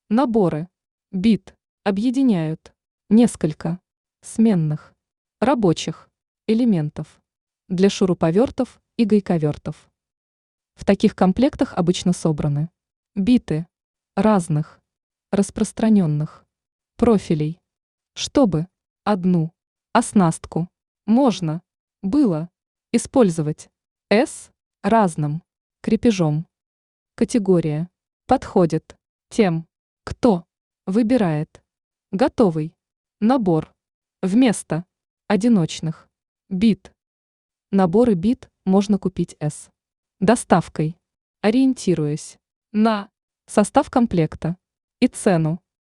Наборы. Бит. Объединяют. Несколько. Сменных. Рабочих. Элементов. Для шуруповертов и гайковертов. В таких комплектах обычно собраны биты разных, распространенных профилей, чтобы одну оснастку можно было использовать с разным крепежом. Категория подходит тем, кто выбирает готовый набор вместо одиночных бит. Наборы бит можно купить с доставкой, ориентируясь на состав комплекта и цену.